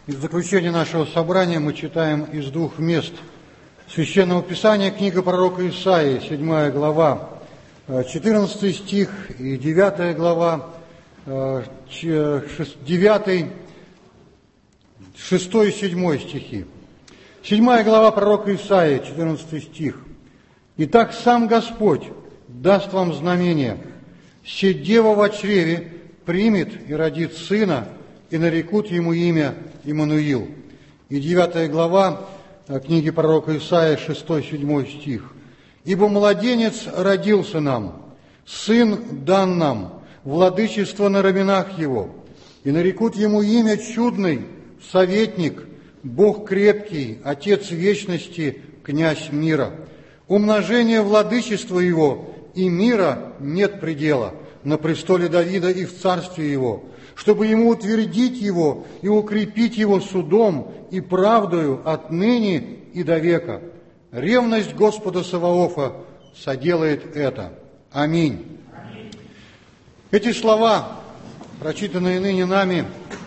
И в заключение нашего собрания мы читаем из двух мест Священного Писания, книга пророка Исаии, 7 глава, 14 стих и 9 глава, 9, 6 и 7 стихи. 7 глава пророка Исаии, 14 стих. «Итак, сам Господь даст вам знамение. Се дева во чреве примет и родит сына, и нарекут ему имя Иммануил». И 9 глава книги пророка Исаии, 6-7 стих. «Ибо младенец родился нам, сын дан нам, владычество на раменах его, и нарекут ему имя чудный, советник, Бог крепкий, Отец вечности, князь мира. Умножение владычества его и мира нет предела на престоле Давида и в царстве его, чтобы ему утвердить его и укрепить его судом и правдою отныне и до века. Ревность Господа Саваофа соделает это. Аминь». Эти слова, прочитанные ныне нами,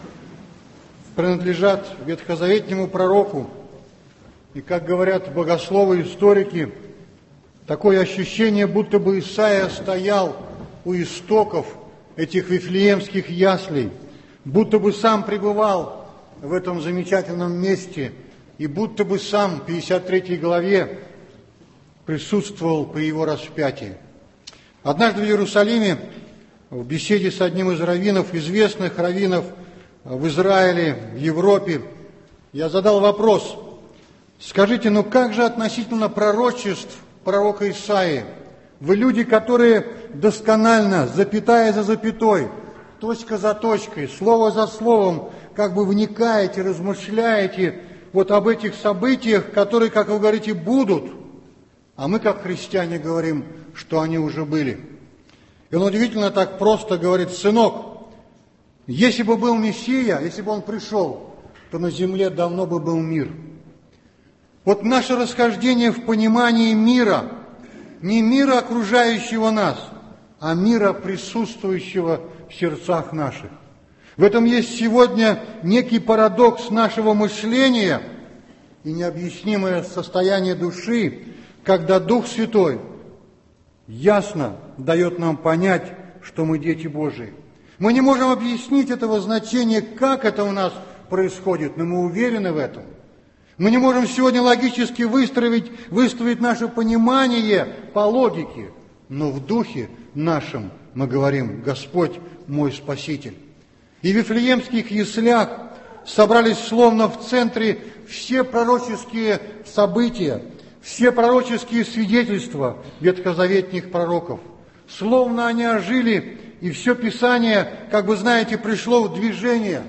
принадлежат ветхозаветнему пророку. И, как говорят богословы и историки, такое ощущение, будто бы Исаия стоял у истоков этих вифлеемских яслей, будто бы сам пребывал в этом замечательном месте, и будто бы сам в 53 главе присутствовал при его распятии. Однажды в Иерусалиме, в беседе с одним из раввинов, известных раввинов в Израиле, в Европе, я задал вопрос: скажите, ну как же относительно пророчеств пророка Исаии? Вы люди, которые досконально, запятая за запятой, точка за точкой, слово за словом, как бы вникаете, размышляете вот об этих событиях, которые, как вы говорите, будут, а мы, как христиане, говорим, что они уже были. И он удивительно так просто говорит: сынок, если бы был Мессия, если бы он пришел, то на земле давно бы был мир. Вот наше расхождение в понимании мира, не мира окружающего нас, а мира, присутствующего в сердцах наших. В этом есть сегодня некий парадокс нашего мышления и необъяснимое состояние души, когда Дух Святой ясно дает нам понять, что мы дети Божии. Мы не можем объяснить этого значения, как это у нас происходит, но мы уверены в этом. Мы не можем сегодня логически выставить наше понимание по логике, но в духе нашем мы говорим: Господь мой Спаситель. И в Вифлеемских яслях собрались словно в центре все пророческие события, все пророческие свидетельства ветхозаветных пророков. Словно они ожили, и все Писание, как бы знаете, пришло в движение.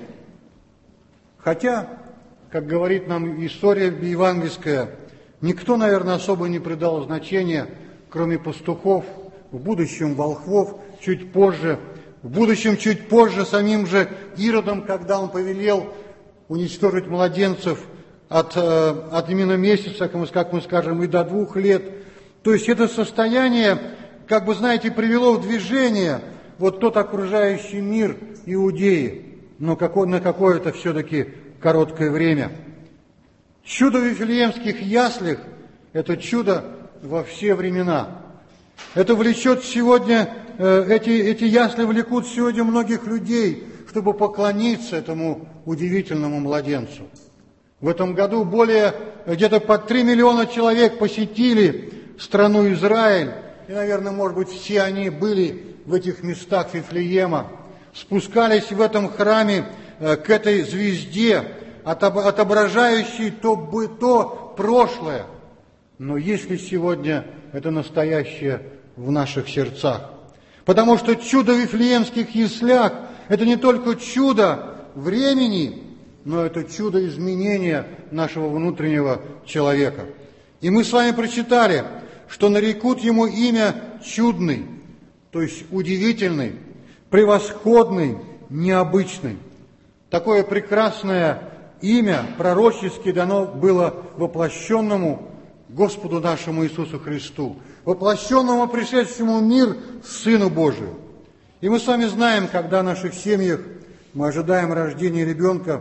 Хотя, как говорит нам история евангельская, никто, наверное, особо не придал значения, кроме пастухов, в будущем волхвов, чуть позже, в будущем чуть позже самим же Иродом, когда он повелел уничтожить младенцев от именно месяца, как мы скажем, и до 2 лет. То есть это состояние, как бы знаете, привело в движение вот тот окружающий мир Иудеи, но на какое-то все-таки короткое время. Чудо в Вифлеемских яслях – это чудо во все времена. Это влечет сегодня, эти ясли влекут сегодня многих людей, чтобы поклониться этому удивительному младенцу. В этом году где-то по 3 миллиона человек посетили страну Израиль, и, наверное, может быть, все они были в этих местах Вифлеема, спускались в этом храме к этой звезде, отображающей то прошлое. Но есть ли сегодня это настоящее в наших сердцах? Потому что чудо в Вифлеемских яслях – это не только чудо времени, но это чудо изменения нашего внутреннего человека. И мы с вами прочитали, что нарекут ему имя чудный, то есть удивительный, превосходный, необычный. Такое прекрасное имя пророчески дано было воплощенному Господу нашему Иисусу Христу, воплощенному, пришедшему в мир Сыну Божию. И мы с вами знаем, когда в наших семьях мы ожидаем рождения ребенка,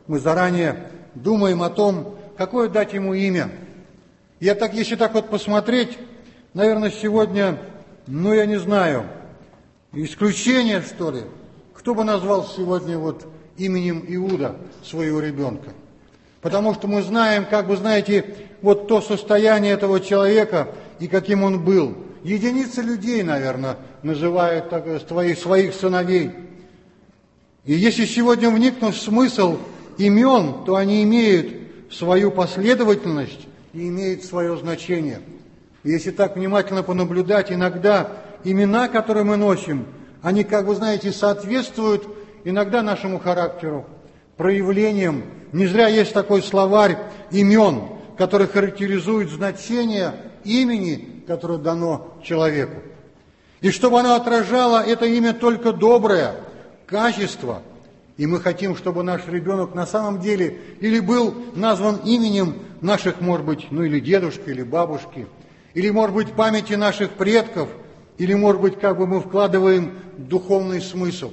мы заранее думаем о том, какое дать ему имя. Если так вот посмотреть, наверное, сегодня, я не знаю, исключение, что ли, кто бы назвал сегодня вот именем Иуда своего ребенка? Потому что мы знаем, вот то состояние этого человека и каким он был. Единицы людей, наверное, называют своих сыновей. И если сегодня вникнуть в смысл имен, то они имеют свою последовательность и имеют свое значение. И если так внимательно понаблюдать, иногда имена, которые мы носим, они, соответствуют иногда нашему характеру, проявлениям. Не зря есть такой словарь имен, который характеризует значение имени, которое дано человеку. И чтобы оно отражало это имя только доброе, качество. И мы хотим, чтобы наш ребенок на самом деле или был назван именем наших, может быть, или дедушки, или бабушки, или, может быть, памяти наших предков, или, может быть, мы вкладываем духовный смысл.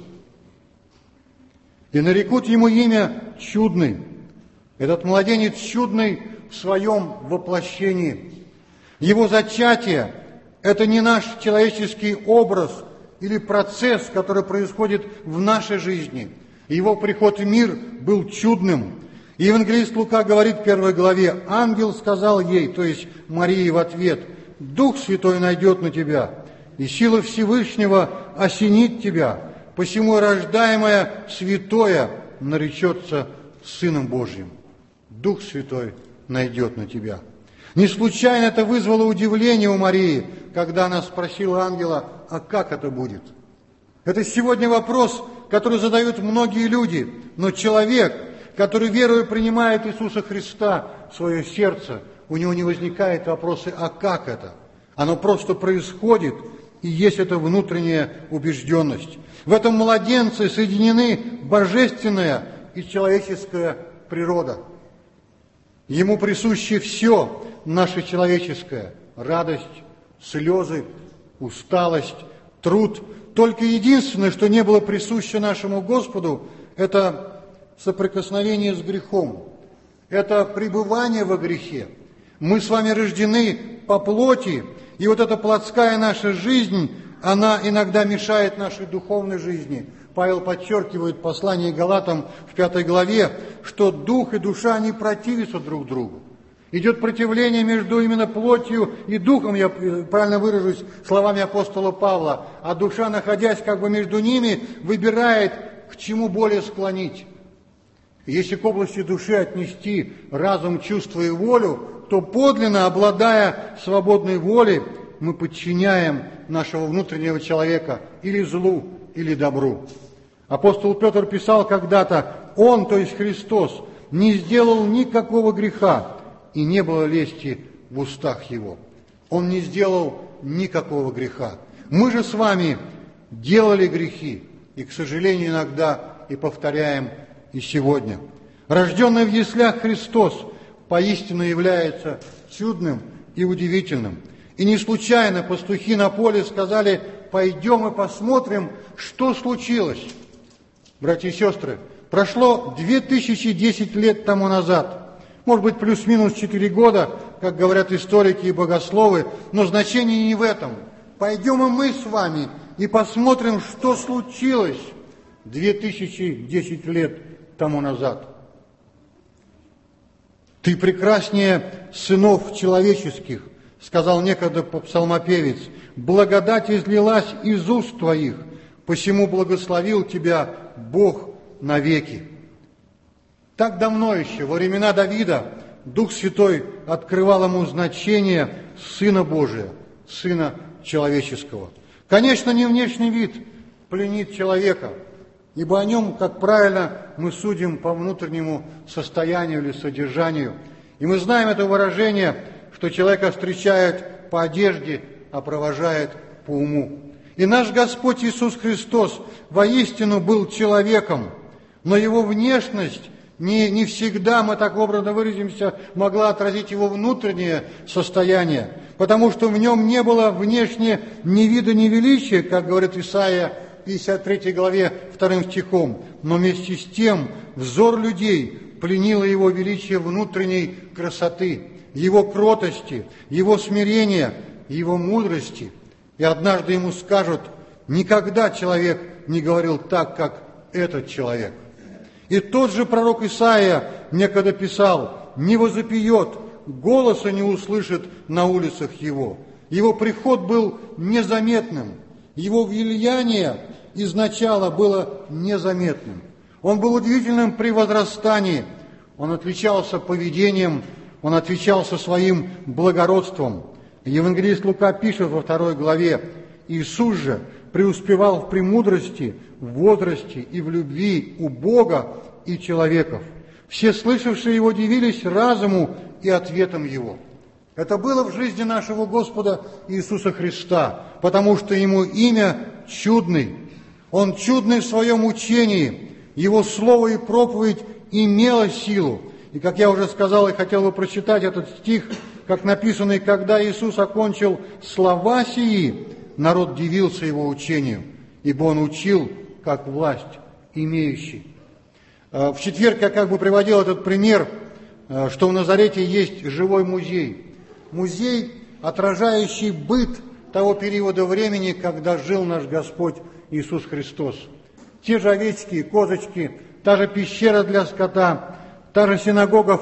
И нарекут ему имя Чудный. Этот младенец чудный в своем воплощении. Его зачатие – это не наш человеческий образ или процесс, который происходит в нашей жизни. Его приход в мир был чудным. И евангелист Лука говорит в 1 главе: «Ангел сказал ей», то есть Марии в ответ: «Дух Святой найдет на тебя, и сила Всевышнего осенит тебя, посему и рождаемое святое наречется Сыном Божьим». Дух Святой найдет на тебя. Не случайно это вызвало удивление у Марии, когда она спросила ангела: а как это будет? Это сегодня вопрос, который задают многие люди, но человек, который верою принимает Иисуса Христа в свое сердце, у него не возникает вопроса: а как это? Оно просто происходит, и есть эта внутренняя убежденность. В этом младенце соединены божественная и человеческая природа. Ему присуще все наше человеческое: радость, слезы, усталость, труд. Только единственное, что не было присуще нашему Господу, это соприкосновение с грехом, это пребывание во грехе. Мы с вами рождены по плоти, и вот эта плотская наша жизнь, она иногда мешает нашей духовной жизни. Павел подчеркивает в послании к Галатам в 5 главе, что дух и душа, они противятся друг другу. Идет противление между именно плотью и духом, я правильно выражусь словами апостола Павла, а душа, находясь между ними, выбирает, к чему более склонить. Если к области души отнести разум, чувство и волю, то подлинно, обладая свободной волей, мы подчиняем нашего внутреннего человека или злу, или добру. Апостол Петр писал когда-то: Он, то есть Христос, не сделал никакого греха, и не было лести в устах Его. Он не сделал никакого греха. Мы же с вами делали грехи, и, к сожалению, иногда и повторяем и сегодня. Рожденный в яслях Христос поистине является чудным и удивительным. И не случайно пастухи на поле сказали: пойдем и посмотрим, что случилось. Братья и сестры, прошло 2010 лет тому назад, может быть, плюс-минус 4 года, как говорят историки и богословы, но значение не в этом. Пойдем и мы с вами и посмотрим, что случилось 2010 лет тому назад. «Ты прекраснее сынов человеческих», сказал некогда псалмопевец, «благодать излилась из уст твоих, посему благословил тебя Бог навеки». Так давно еще, во времена Давида, Дух Святой открывал ему значение Сына Божия, Сына Человеческого. Конечно, не внешний вид пленит человека, ибо о нем, как правильно, мы судим по внутреннему состоянию или содержанию. И мы знаем это выражение, что человека встречают по одежде, а провожают по уму. И наш Господь Иисус Христос воистину был человеком, но его внешность не всегда, мы так образно выразимся, могла отразить его внутреннее состояние, потому что в нем не было внешне ни вида, ни величия, как говорит Исаия 53 главе 2 стихом. Но вместе с тем взор людей пленило его величие внутренней красоты, его кротости, его смирения, его мудрости. И однажды ему скажут: никогда человек не говорил так, как этот человек. И тот же пророк Исаия некогда писал: не возопьет, голоса не услышит на улицах его. Его приход был незаметным, его влияние изначала было незаметным. Он был удивительным при возрастании, он отличался поведением, он отличался своим благородством. Евангелист Лука пишет во 2 главе: Иисус же преуспевал в премудрости, в возрасте и в любви у Бога и человеков. Все слышавшие его дивились разуму и ответам его. Это было в жизни нашего Господа Иисуса Христа, потому что ему имя чудный. Он чудный в своем учении, его слово и проповедь имело силу. И, как я уже сказал, и хотел бы прочитать этот стих, как написано: «Когда Иисус окончил слова сии, народ дивился его учению, ибо он учил, как власть имеющий». В четверг я как бы приводил этот пример, что в Назарете есть живой музей. Музей, отражающий быт того периода времени, когда жил наш Господь Иисус Христос. Те же овечки и козочки, та же пещера для скота, та же синагога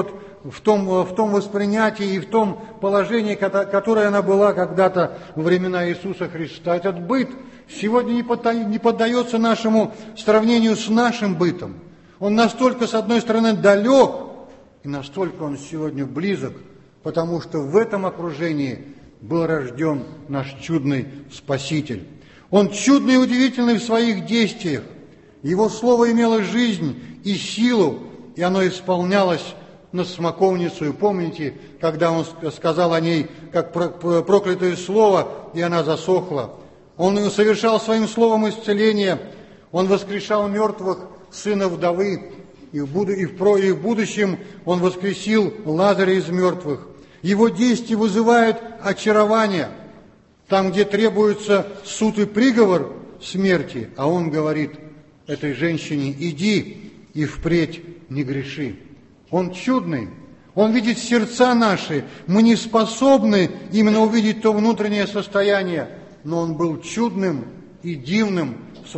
в том воспринятии и в том положении, которое она была когда-то во времена Иисуса Христа. Этот быт сегодня не поддается нашему сравнению с нашим бытом. Он настолько, с одной стороны, далек, и настолько он сегодня близок, потому что в этом окружении был рожден наш чудный Спаситель. Он чудный и удивительный в своих действиях. Его слово имело жизнь и силу, и оно исполнялось на смоковницу. И помните, когда он сказал о ней, как проклятое слово, и она засохла. Он совершал своим словом исцеление, он воскрешал мертвых, сына вдовы, и в будущем он воскресил Лазаря из мертвых. Его действия вызывают очарование. Там, где требуется суд и приговор смерти, а он говорит этой женщине: иди и впредь не греши. Он чудный, он видит сердца наши. Мы не способны именно увидеть то внутреннее состояние, но он был чудным и дивным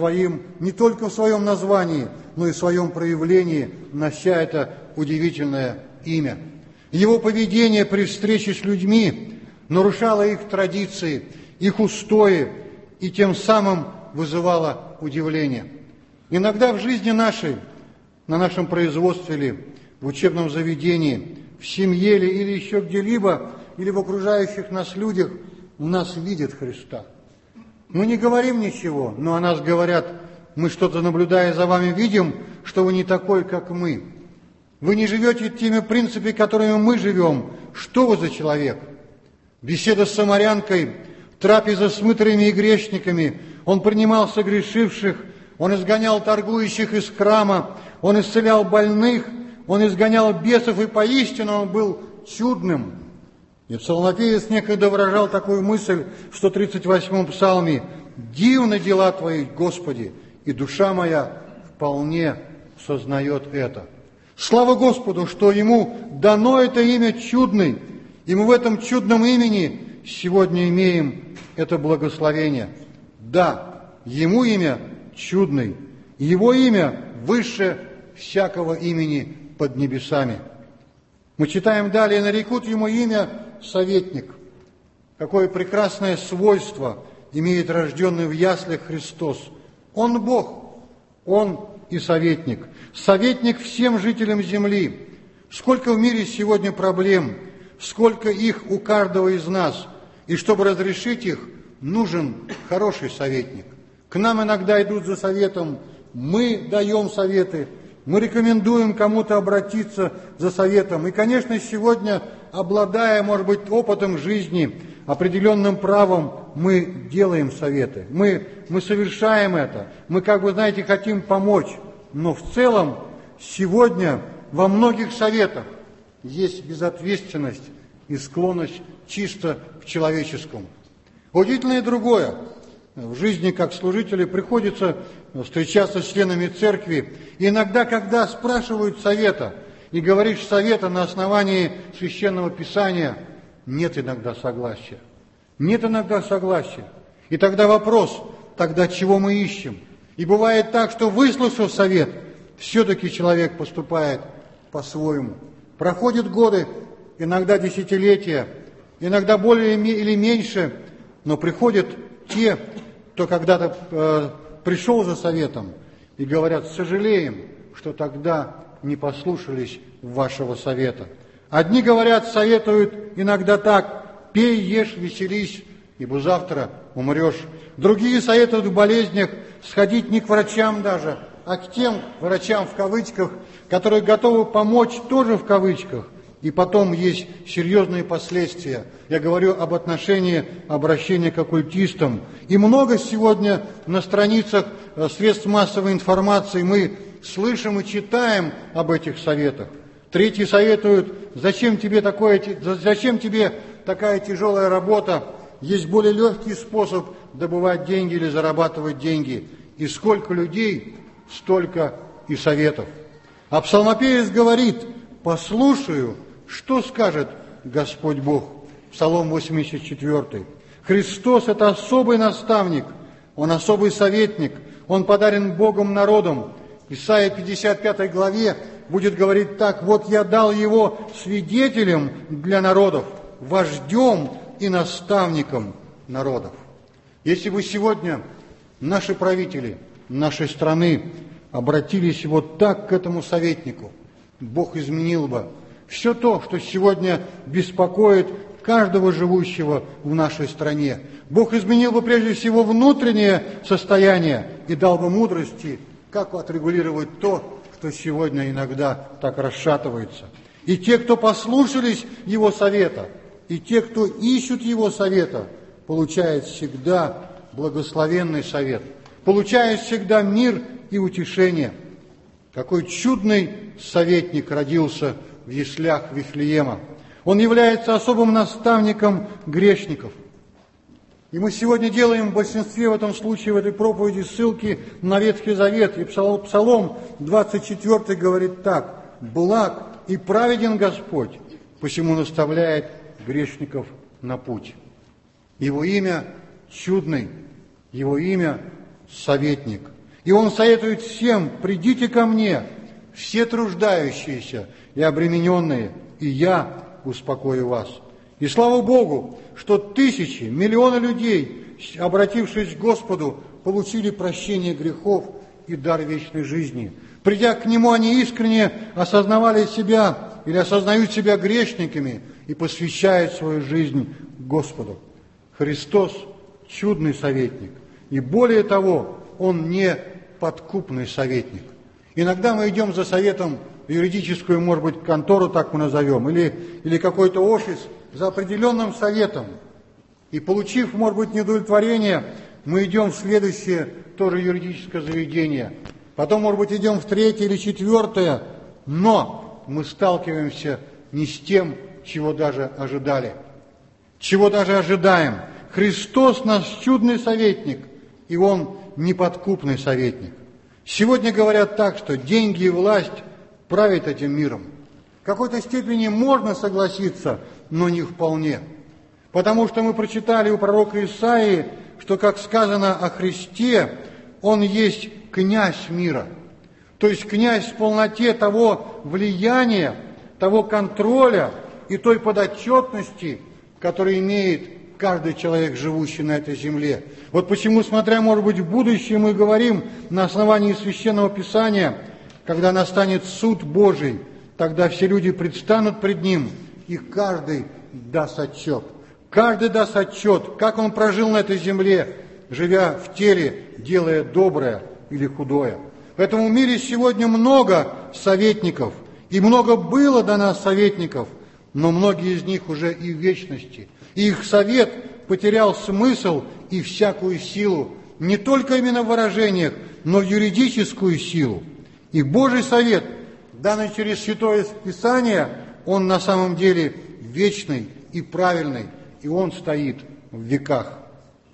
не только в своем названии, но и в своем проявлении, нося это удивительное имя. Его поведение при встрече с людьми нарушало их традиции, их устои, и тем самым вызывало удивление. Иногда в жизни нашей, на нашем производстве или в учебном заведении, в семье или еще где-либо, или в окружающих нас людях, у нас видят Христа. Мы не говорим ничего, но о нас говорят: мы что-то, наблюдая за вами, видим, что вы не такой, как мы. Вы не живете теми принципами, которыми мы живем. Что вы за человек? Беседа с самарянкой, трапеза с мытарями и грешниками. Он принимал согрешивших, он изгонял торгующих из храма, он исцелял больных, он изгонял бесов, и поистину он был чудным. И псалмопевец некогда выражал такую мысль в 138-м псалме: «Дивны дела Твои, Господи, и душа моя вполне сознает это». Слава Господу, что Ему дано это имя чудный, и мы в этом чудном имени сегодня имеем это благословение. Да, Ему имя чудный, Его имя выше всякого имени под небесами. Мы читаем далее: нарекут Ему имя Советник. Какое прекрасное свойство имеет рожденный в яслях Христос. Он Бог, Он и советник. Советник всем жителям земли. Сколько в мире сегодня проблем, сколько их у каждого из нас. И чтобы разрешить их, нужен хороший советник. К нам иногда идут за советом, мы даем советы, мы рекомендуем кому-то обратиться за советом. И, конечно, сегодня, обладая, может быть, опытом жизни, определенным правом, мы делаем советы. Мы совершаем это. Мы, как вы знаете, хотим помочь. Но в целом сегодня во многих советах есть безответственность и склонность чисто к человеческому. Удивительно и другое. в жизни как служители приходится встречаться с членами церкви. И иногда, когда спрашивают совета, и говоришь совета на основании Священного Писания, нет иногда согласия. Нет иногда согласия. И тогда вопрос, тогда чего мы ищем? И бывает так, что, выслушав совет, все-таки человек поступает по-своему. Проходят годы, иногда десятилетия, иногда более или меньше, но приходят те, кто когда-то пришел за советом, и говорят: сожалеем, что тогда не послушались вашего совета. Одни говорят, советуют иногда так: пей, ешь, веселись, ибо завтра умрешь. Другие советуют в болезнях сходить не к врачам даже, а к тем врачам в кавычках, которые готовы помочь тоже в кавычках. И потом есть серьезные последствия. Я говорю об отношении обращения к оккультистам. И много сегодня на страницах средств массовой информации мы слышим и читаем об этих советах. Третьи советуют: зачем тебе такая тяжелая работа? Есть более легкий способ добывать деньги или зарабатывать деньги. И сколько людей, столько и советов. А псалмопевец говорит: послушаю, что скажет Господь Бог. Псалом 84. Христос – это особый наставник, Он особый советник, Он подарен Богом народом. Исайя 55 главе будет говорить так: вот я дал Его свидетелем для народов, вождем и наставником народов. Если бы сегодня наши правители нашей страны обратились вот так к этому советнику, Бог изменил бы все то, что сегодня беспокоит каждого живущего в нашей стране. Бог изменил бы прежде всего внутреннее состояние и дал бы мудрости, как отрегулировать то, что сегодня иногда так расшатывается. И те, кто послушались Его совета, и те, кто ищут Его совета, получают всегда благословенный совет, получают всегда мир и утешение. Какой чудный советник родился в яслях Вифлеема. Он является особым наставником грешников. И мы сегодня делаем в большинстве в этом случае, в этой проповеди, ссылки на Ветхий Завет. И Псалом 24 говорит так: «Благ и праведен Господь, посему наставляет грешников на путь». Его имя чудный, Его имя советник. И Он советует всем: придите ко мне, все труждающиеся и обремененные, и я успокою вас. И слава Богу, что тысячи, миллионы людей, обратившись к Господу, получили прощение грехов и дар вечной жизни. Придя к Нему, они искренне осознавали себя или осознают себя грешниками и посвящают свою жизнь Господу. Христос – чудный советник. И более того, Он не подкупный советник. Иногда мы идем за советом в юридическую, может быть, контору, так мы назовем, или какой-то офис, за определенным советом. И получив, может быть, неудовлетворение, мы идем в следующее тоже юридическое заведение. Потом, может быть, идем в третье или четвертое, но мы сталкиваемся не с тем, чего даже ожидали, чего даже ожидаем. Христос наш чудный советник, и Он неподкупный советник. Сегодня говорят так, что деньги и власть правят этим миром. В какой-то степени можно согласиться, но не вполне. Потому что мы прочитали у пророка Исаии, что, как сказано о Христе, Он есть князь мира. То есть князь в полноте того влияния, того контроля и той подотчетности, который имеет каждый человек, живущий на этой земле. Вот почему, смотря, может быть, в будущее, мы говорим на основании Священного Писания, когда настанет суд Божий, тогда все люди предстанут пред Ним, и каждый даст отчет. Каждый даст отчет, как он прожил на этой земле, живя в теле, делая доброе или худое. В этом мире сегодня много советников, и много было до нас советников, но многие из них уже и в вечности. И их совет потерял смысл и всякую силу, не только именно в выражениях, но в юридическую силу. И Божий совет, данный через Святое Писание, он на самом деле вечный и правильный, и он стоит в веках.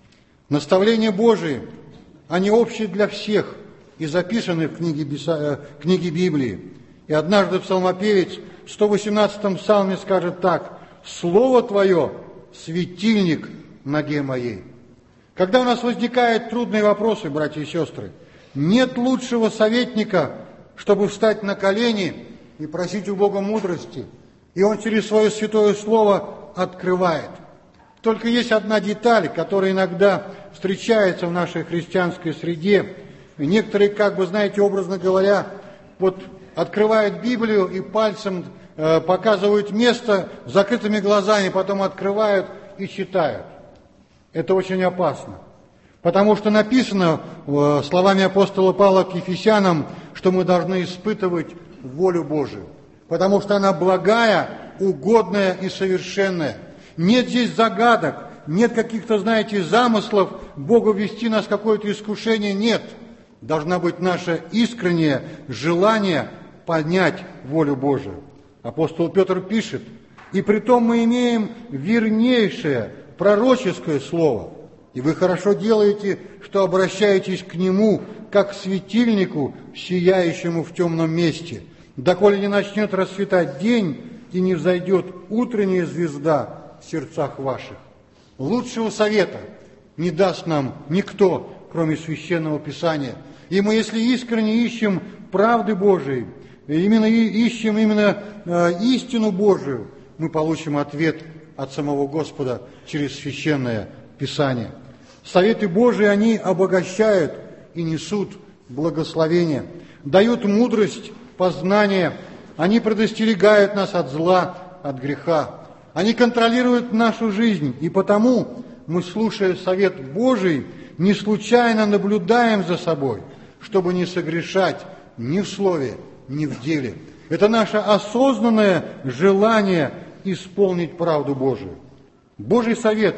Наставления Божии, они общие для всех и записаны в книге Библии. И однажды псалмопевец в 118-м псалме скажет так: «Слово Твое – светильник ноге моей». Когда у нас возникают трудные вопросы, братья и сестры, нет лучшего советника, чтобы встать на колени и просить у Бога мудрости. И Он через свое святое слово открывает. Только есть одна деталь, которая иногда встречается в нашей христианской среде. И некоторые, знаете, образно говоря, вот открывают Библию и пальцем показывают место с закрытыми глазами, потом открывают и читают. Это очень опасно. Потому что написано словами апостола Павла к Ефесянам, что мы должны испытывать волю Божию. Потому что она благая, угодная и совершенная. Нет здесь загадок, нет каких-то, замыслов Богу ввести нас в какое-то искушение. Нет. Должна быть наше искреннее желание понять волю Божию. Апостол Петр пишет: «И притом мы имеем вернейшее пророческое слово, и вы хорошо делаете, что обращаетесь к нему, как к светильнику, сияющему в темном месте, доколе не начнет расцветать день и не взойдет утренняя звезда в сердцах ваших». Лучшего совета не даст нам никто, кроме Священного Писания. И мы, если искренне ищем правды Божией, ищем истину Божию, мы получим ответ от самого Господа через Священное Писание. Советы Божии, они обогащают и несут благословение, дают мудрость, познание, они предостерегают нас от зла, от греха, они контролируют нашу жизнь, и потому мы, слушая совет Божий, не случайно наблюдаем за собой, чтобы не согрешать ни в слове, ни в деле. Это наше осознанное желание исполнить правду Божию. Божий совет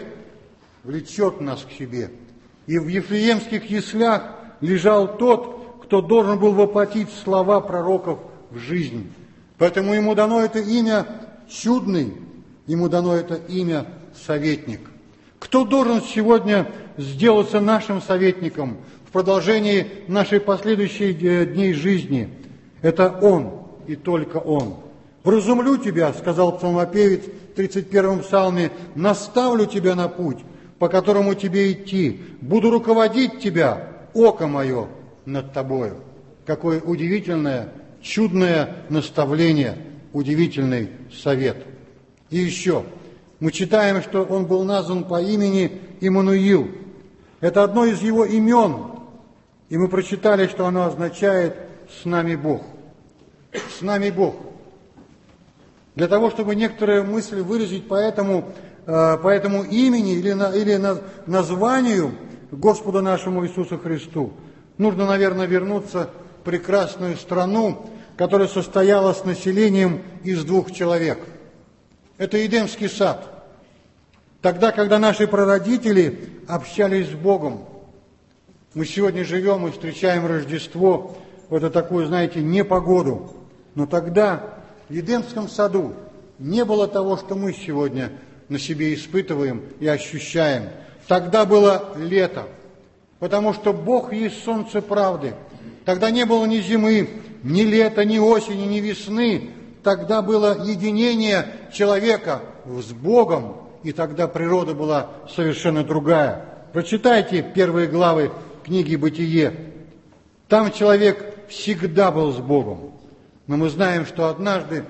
влечет нас к себе. И в Вифлеемских яслях лежал тот, кто должен был воплотить слова пророков в жизнь. Поэтому ему дано это имя чудный, ему дано это имя советник. Кто должен сегодня сделаться нашим советником в продолжении нашей последующей дней жизни? Это Он и только Он. «Вразумлю тебя, — сказал псалмопевец в 31-м псалме, — наставлю тебя на путь, по которому тебе идти, буду руководить тебя, око мое над тобою». Какое удивительное, чудное наставление, удивительный совет. И еще, мы читаем, что он был назван по имени Иммануил. Это одно из его имен, и мы прочитали, что оно означает «с нами Бог». С нами Бог. Для того, чтобы некоторые мысли выразить по этому имени или названию Господу нашему Иисусу Христу, нужно, наверное, вернуться в прекрасную страну, которая состояла с населением из 2 человек. Это Эдемский сад. Тогда, когда наши прародители общались с Богом. Мы сегодня живем и встречаем Рождество в эту такую, непогоду. Но тогда в Эдемском саду не было того, что мы сегодня на себе испытываем и ощущаем. Тогда было лето, потому что Бог есть солнце правды. Тогда не было ни зимы, ни лета, ни осени, ни весны. Тогда было единение человека с Богом, и тогда природа была совершенно другая. Прочитайте первые главы книги «Бытие». Там человек всегда был с Богом. Но мы знаем, что однажды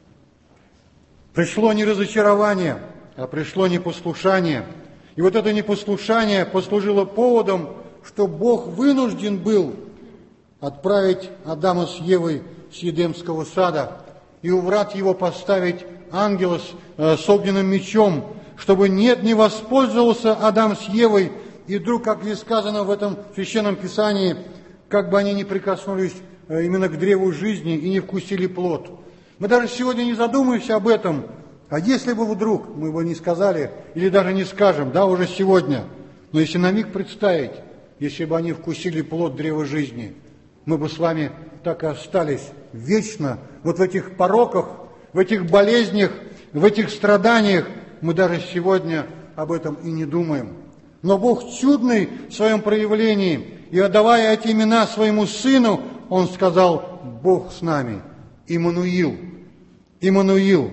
пришло не разочарование, а пришло непослушание. И вот это непослушание послужило поводом, что Бог вынужден был отправить Адама с Евой с Эдемского сада и у врат его поставить ангела с огненным мечом, чтобы не воспользовался Адам с Евой, и вдруг, как здесь сказано в этом Священном Писании, как бы они не прикоснулись именно к древу жизни и не вкусили плод. Мы даже сегодня не задумаемся об этом, а если бы вдруг, мы бы не сказали, или даже не скажем, да, уже сегодня, но если на миг представить, если бы они вкусили плод древа жизни, мы бы с вами так и остались вечно вот в этих пороках, в этих болезнях, в этих страданиях. Мы даже сегодня об этом и не думаем. Но Бог чудный в своем проявлении, и отдавая эти имена своему Сыну, Он сказал: Бог с нами, Иммануил, Иммануил.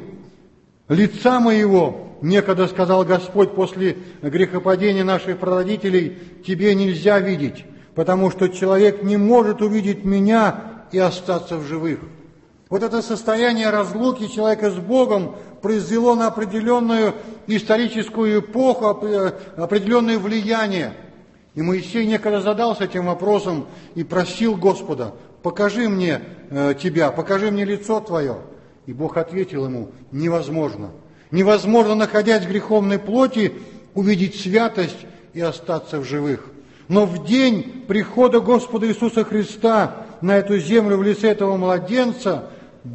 Лица моего, некогда сказал Господь после грехопадения наших прародителей, тебе нельзя видеть, потому что человек не может увидеть меня и остаться в живых. Вот это состояние разлуки человека с Богом произвело на определенную историческую эпоху определенное влияние. И Моисей некогда задался этим вопросом и просил Господа: покажи мне Тебя, покажи мне лицо Твое. И Бог ответил ему: невозможно. Невозможно, находясь в греховной плоти, увидеть святость и остаться в живых. Но в день прихода Господа Иисуса Христа на эту землю в лице этого младенца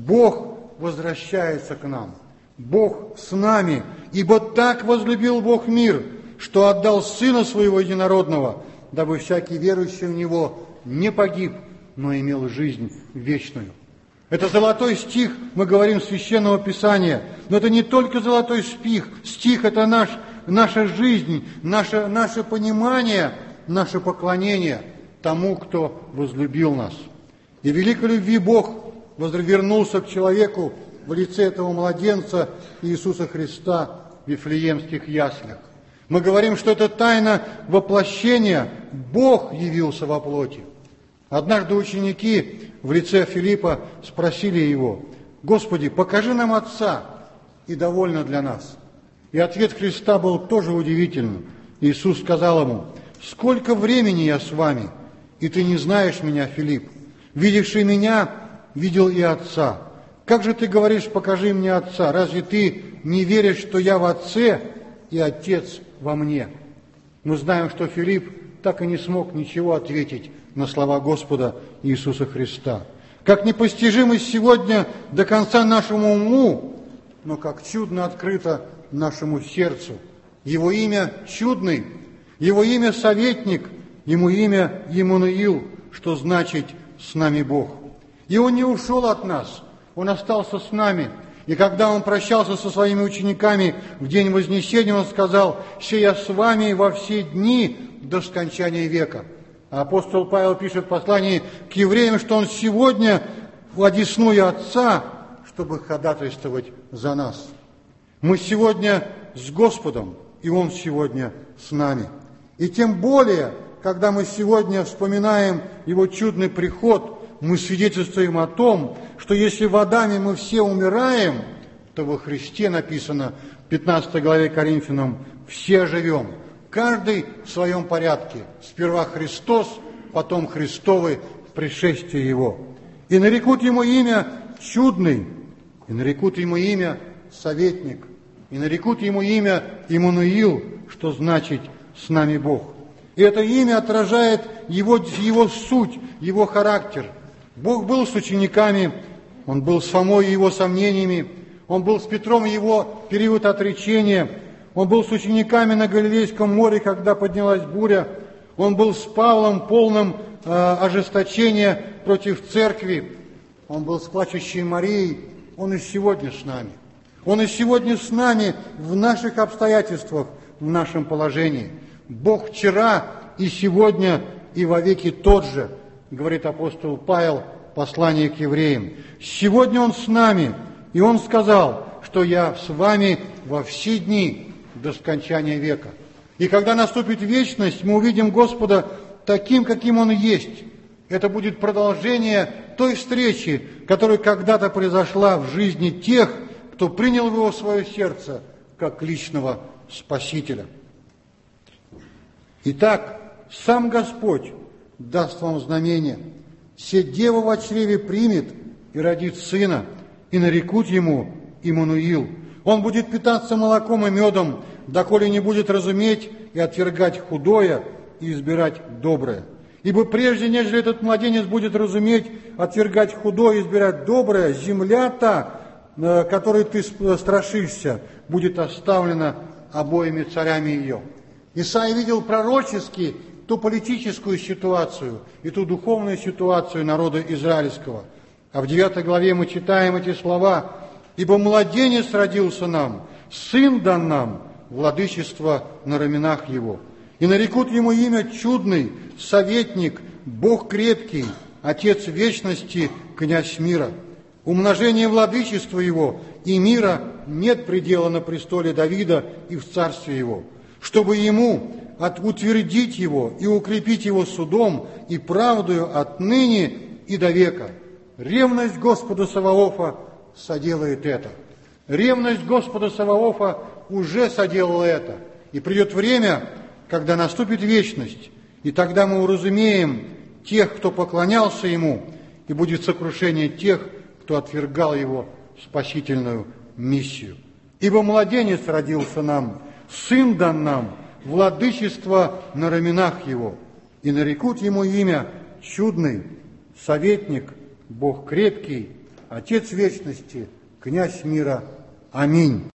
Бог возвращается к нам. Бог с нами, ибо так возлюбил Бог мир, что отдал Сына Своего Единородного, дабы всякий верующий в Него не погиб, но имел жизнь вечную. Это золотой стих, мы говорим, Священного Писания, но это не только золотой стих, это наша жизнь, наше понимание, наше поклонение тому, кто возлюбил нас. И великой любви Бог вернулся к человеку в лице этого младенца Иисуса Христа в Вифлеемских яслях. Мы говорим, что это тайна воплощения, Бог явился во плоти. Однажды ученики в лице Филиппа спросили его: «Господи, покажи нам Отца, и довольно для нас». И ответ Христа был тоже удивительным. Иисус сказал ему: «Сколько времени я с вами, и ты не знаешь меня, Филипп? Видевший меня, видел и Отца. Как же ты говоришь: покажи мне Отца? Разве ты не веришь, что я в Отце, и Отец во мне?» Мы знаем, что Филипп так и не смог ничего ответить на слова Господа Иисуса Христа. Как непостижимо сегодня до конца нашему уму, но как чудно открыто нашему сердцу. Его имя чудный, Его имя советник, Ему имя Иммануил, что значит «с нами Бог». И Он не ушел от нас, Он остался с нами. И когда Он прощался со своими учениками в день Вознесения, Он сказал: «Се я с вами во все дни до скончания века». А апостол Павел пишет в послании к евреям, что он сегодня одесную Отца, чтобы ходатайствовать за нас. Мы сегодня с Господом, и Он сегодня с нами. И тем более, когда мы сегодня вспоминаем Его чудный приход, мы свидетельствуем о том, что если в Адаме мы все умираем, то во Христе написано в 15 главе Коринфянам: все живем. Каждый в своем порядке. Сперва Христос, потом Христовы в пришествии Его. И нарекут Ему имя чудный, и нарекут Ему имя советник, и нарекут Ему имя Иммануил, что значит «с нами Бог». И это имя отражает Его суть, Его характер. Бог был с учениками, Он был с Фомой и его сомнениями, Он был с Петром и его период отречения, Он был с учениками на Галилейском море, когда поднялась буря. Он был с Павлом, полным ожесточения против церкви. Он был с плачущей Марией. Он и сегодня с нами. Он и сегодня с нами в наших обстоятельствах, в нашем положении. Бог вчера и сегодня и вовеки тот же, говорит апостол Павел в послании к евреям. Сегодня Он с нами, и Он сказал, что я с вами во все дни до скончания века. И когда наступит вечность, мы увидим Господа таким, каким Он есть. Это будет продолжение той встречи, которая когда-то произошла в жизни тех, кто принял Его в свое сердце как личного Спасителя. Итак, сам Господь даст вам знамение. Се дева во чреве примет и родит сына, и нарекут ему Иммануил. Он будет питаться молоком и медом, доколе не будет разуметь и отвергать худое и избирать доброе. Ибо прежде, нежели этот младенец будет разуметь, отвергать худое и избирать доброе, земля та, которой ты страшишься, будет оставлена обоими царями ее. Исаия видел пророчески ту политическую ситуацию и ту духовную ситуацию народа израильского. А в 9 главе мы читаем эти слова: «Ибо младенец родился нам, сын дан нам, владычество на раменах его, И нарекут ему имя чудный, советник, Бог крепкий, Отец вечности, князь мира. Умножение владычества его и мира нет предела на престоле Давида и в царстве его, чтобы ему утвердить его и укрепить его судом и правдою отныне и до века. Ревность Господа Саваофа соделает это. Ревность Господа Саваофа уже соделала это. И придет время, когда наступит вечность, и тогда мы уразумеем тех, кто поклонялся Ему, и будет сокрушение тех, кто отвергал Его спасительную миссию. Ибо младенец родился нам, сын дан нам, владычество на раменах Его, и нарекут Ему имя чудный, советник, Бог крепкий, Отец вечности, князь мира. Аминь.